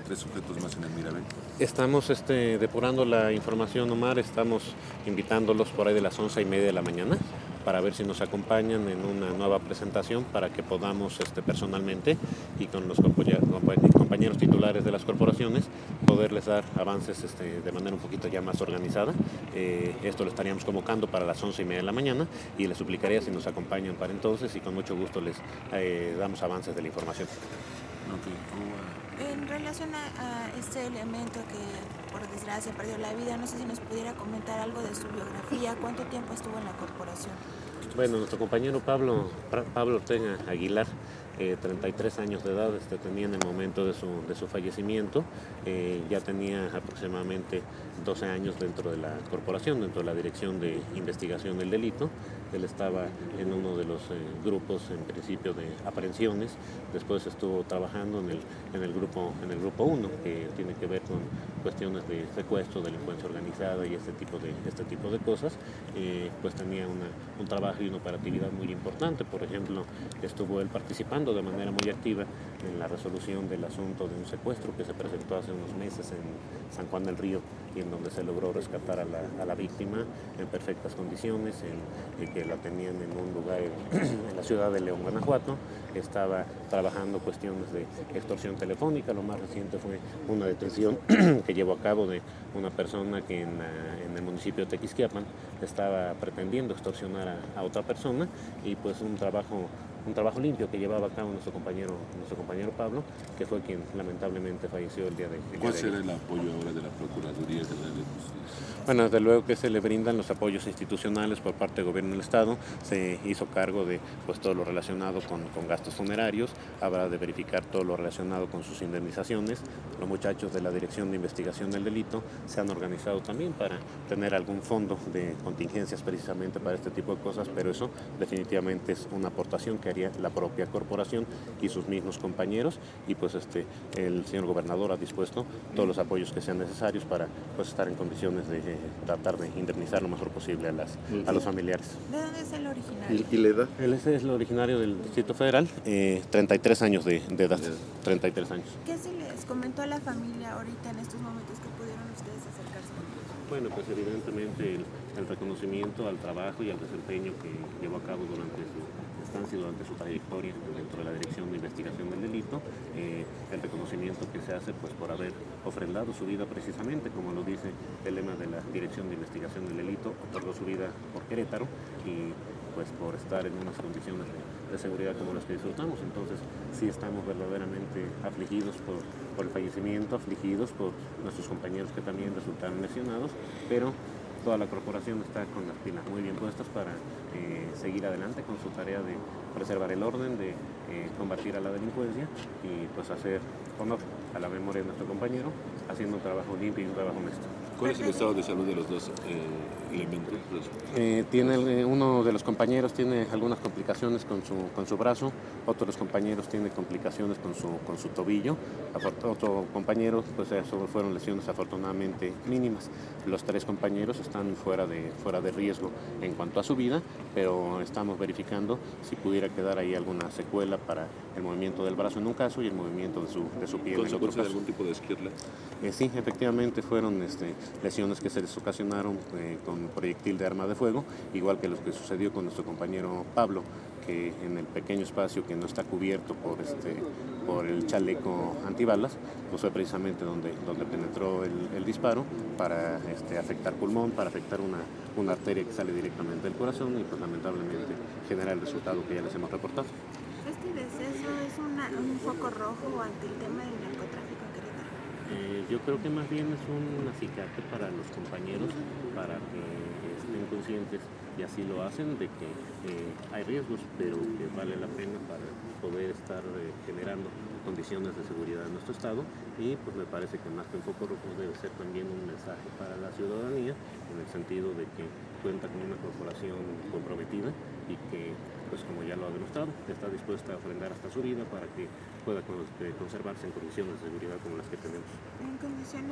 3 sujetos más en el Mirabel. Estamos depurando la información, Omar. Estamos invitándolos por ahí de las 11:30 de la mañana para ver si nos acompañan en una nueva presentación para que podamos personalmente y con los compañeros titulares de las corporaciones poderles dar avances de manera un poquito ya más organizada. Esto lo estaríamos convocando para las 11:30 de la mañana y les suplicaría si nos acompañan para entonces y con mucho gusto les damos avances de la información. En relación a este elemento que por desgracia perdió la vida, no sé si nos pudiera comentar algo de su biografía, cuánto tiempo estuvo en la corporación. Bueno, nuestro compañero Pablo Ortega Aguilar, 33 años de edad tenía en el momento de su fallecimiento. Ya tenía aproximadamente 12 años dentro de la corporación, dentro de la Dirección de Investigación del Delito. Él estaba en uno de los grupos, en principio, de aprehensiones. Después estuvo trabajando en el grupo 1, que tiene que ver con cuestiones de secuestro, delincuencia organizada y este tipo de cosas. Pues tenía un trabajo y una operatividad muy importante. Por ejemplo, estuvo él participando de manera muy activa en la resolución del asunto de un secuestro que se presentó hace unos meses en San Juan del Río y en donde se logró rescatar a la víctima en perfectas condiciones, que la tenían en un lugar en la ciudad de León, Guanajuato. Estaba trabajando cuestiones de extorsión telefónica. Lo más reciente fue una detención que llevó a cabo de una persona que en el municipio de Tequisquiapan estaba pretendiendo extorsionar a otra persona, y pues un trabajo limpio que llevaba a cabo nuestro compañero Pablo, que fue quien lamentablemente falleció el día de ayer. ¿Cuál será el apoyo ahora de la Procuraduría General de Justicia? Bueno, desde luego que se le brindan los apoyos institucionales por parte del gobierno del Estado. Se hizo cargo de todo lo relacionado con gastos funerarios. Habrá de verificar todo lo relacionado con sus indemnizaciones. Los muchachos de la Dirección de Investigación del Delito se han organizado también para tener algún fondo de contingencias precisamente para este tipo de cosas, pero eso definitivamente es una aportación que haría la propia corporación y sus mismos compañeros, y pues el señor gobernador ha dispuesto todos los apoyos que sean necesarios para estar en condiciones de tratar de indemnizar lo mejor posible a los familiares. ¿De dónde es el originario? ¿Y la edad? Él es el originario del Distrito Federal, 33 años de edad, 33 años. ¿Qué se les comentó a la familia ahorita en estos momentos que pudieron ustedes acercarse? Bueno, pues evidentemente el reconocimiento al trabajo y al desempeño que llevó a cabo durante su estancia y durante su trayectoria dentro de la Dirección de Investigación del Delito, el reconocimiento que se hace pues por haber ofrendado su vida precisamente, como lo dice el lema de la Dirección de Investigación del Delito, otorgó su vida por Querétaro y pues por estar en unas condiciones de seguridad como las que disfrutamos. Entonces sí estamos verdaderamente afligidos por el fallecimiento, afligidos por nuestros compañeros que también resultaron lesionados, pero toda la corporación está con las pilas muy bien puestas para seguir adelante con su tarea de preservar el orden, de combatir a la delincuencia y pues hacer honor a la memoria de nuestro compañero, haciendo un trabajo limpio y un trabajo honesto. ¿Cuál es el estado de salud de los dos elementos? Uno de los compañeros tiene algunas complicaciones con su brazo, otro de los compañeros tiene complicaciones con su tobillo, otro compañero pues fueron lesiones afortunadamente mínimas. Los 3 compañeros están fuera de riesgo en cuanto a su vida, pero estamos verificando si pudiera quedar ahí alguna secuela para el movimiento del brazo en un caso y el movimiento de su pie en el otro caso. ¿Algún tipo de esquirla? Sí, efectivamente fueron lesiones que se les ocasionaron con proyectil de arma de fuego, igual que lo que sucedió con nuestro compañero Pablo, que en el pequeño espacio que no está cubierto por el chaleco antibalas, pues fue precisamente donde penetró el disparo para afectar pulmón, para afectar una arteria que sale directamente del corazón y pues lamentablemente genera el resultado que ya les hemos reportado. ¿Este deceso es un foco rojo ante el tema del narcotráfico en Querétaro? Yo creo que más bien es un acicate para los compañeros, para que estén conscientes, y así lo hacen, de que hay riesgos, pero que vale la pena para poder estar generando condiciones de seguridad en nuestro estado. Y pues me parece que más que un foco rojo debe ser también un mensaje para la ciudadanía, en el sentido de que cuenta con una corporación comprometida y que, pues como ya lo ha demostrado, está dispuesta a ofrendar hasta su vida para que pueda conservarse en condiciones de seguridad como las que tenemos. En condiciones